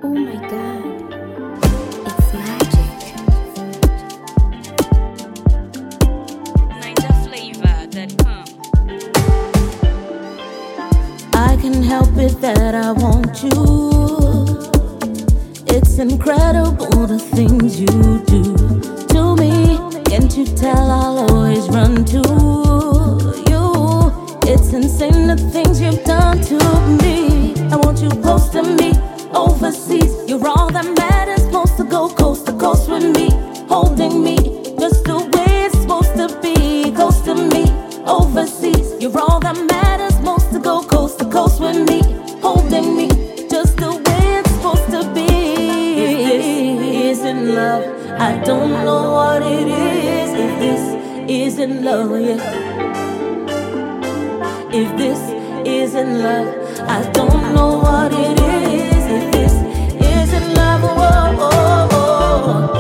Oh my God, it's magic. NinjaFlavor.com. I can help it that I want you. It's incredible the things you do to me. Can't you tell I'll always run to you? It's insane the things you've done to me. I want you close to me, overseas. You're all that matters. Supposed to go coast to coast with me, holding me just the way it's supposed to be. Close to me, overseas. You're all that matters. Supposed to go coast to coast with me, holding me just the way it's supposed to be. If this isn't love, I don't know what it is. If this isn't love, yeah. If this isn't love, I don't know what it is. If this isn't love, oh, oh, oh.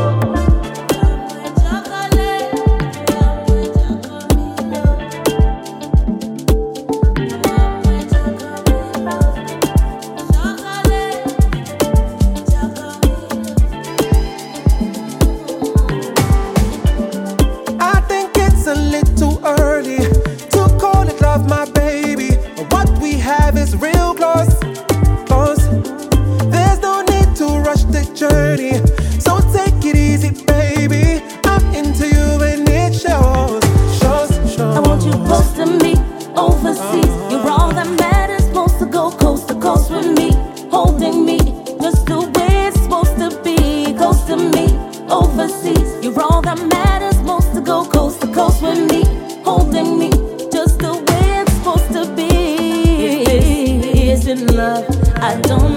I think it's a little early to call it love, my baby. What we have is real close, close. There's no need to rush the journey, so take it easy, baby. I'm into you and it shows, shows, shows. I want you close to me, overseas. You're all that matters. Supposed to go coast to coast with me, holding me just the way it's supposed to be. Close to me, overseas. You're all that matters. Supposed to go coast to coast with me, holding me just the way it's supposed to be. If this isn't love, I don't